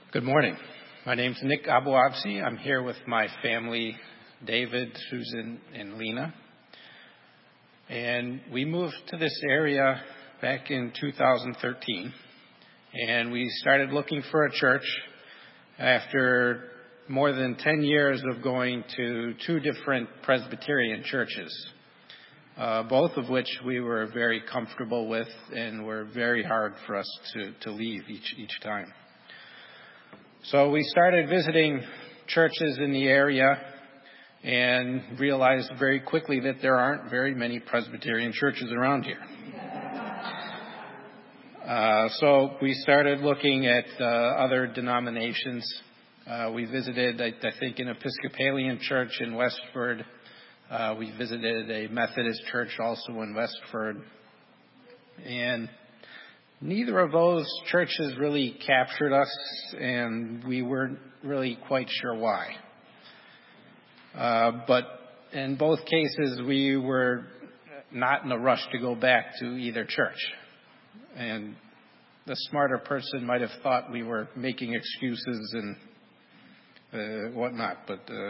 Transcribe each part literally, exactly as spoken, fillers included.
Good morning. My name's Nick Abuabsi. I'm here with my family, David, Susan, and Lena. And we moved to this area back in two thousand thirteen. And we started looking for a church after more than ten years of going to two different Presbyterian churches, uh, both of which we were very comfortable with and were very hard for us to, to leave each, each time. So we started visiting churches in the area and realized very quickly that there aren't very many Presbyterian churches around here. Uh, so we started looking at uh, other denominations. Uh, we visited, I, I think, an Episcopalian church in Westford. Uh, we visited a Methodist church also in Westford. And neither of those churches really captured us, and we weren't really quite sure why. Uh, but in both cases, we were not in a rush to go back to either church. And the smarter person might have thought we were making excuses and uh, whatnot. But uh,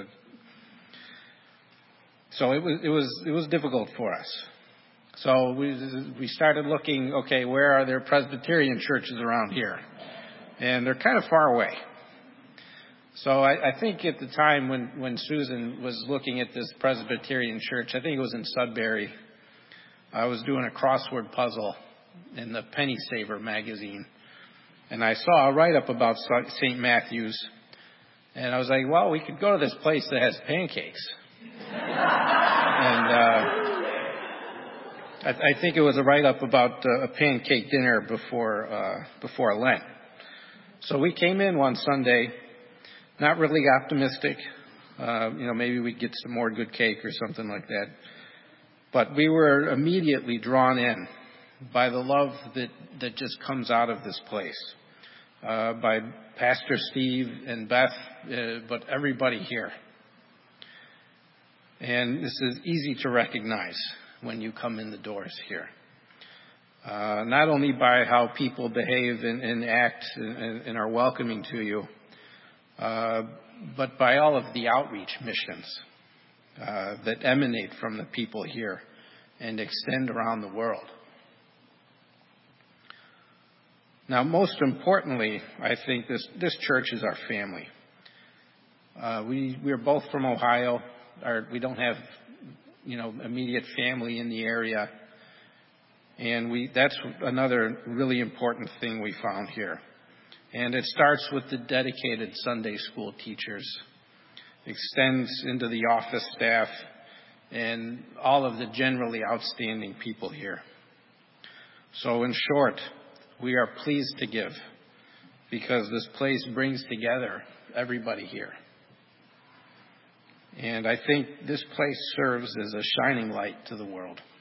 so it was it was it was difficult for us. So we we started looking. Okay, where are there Presbyterian churches around here? And they're kind of far away. So I, I think at the time when when Susan was looking at this Presbyterian church, I think it was in Sudbury. I was doing a crossword puzzle in the Penny Saver magazine, and I saw a write-up about Saint Matthew's, and I was like, well, we could go to this place that has pancakes. and uh, I, I think it was a write-up about uh, a pancake dinner before uh, before Lent. So we came in one Sunday, not really optimistic. Uh, you know, maybe we'd get some more good cake or something like that. But we were immediately drawn in by the love that, that just comes out of this place, uh, by Pastor Steve and Beth, uh, but everybody here. And this is easy to recognize when you come in the doors here, uh, not only by how people behave and, and act and, and are welcoming to you, uh, but by all of the outreach missions uh, that emanate from the people here and extend around the world. Now, most importantly, I think this, this church is our family. Uh, we, we're both from Ohio. Our, we don't have, you know, immediate family in the area. And we, that's another really important thing we found here. And it starts with the dedicated Sunday school teachers, extends into the office staff, and all of the generally outstanding people here. So in short, we are pleased to give because this place brings together everybody here. And I think this place serves as a shining light to the world.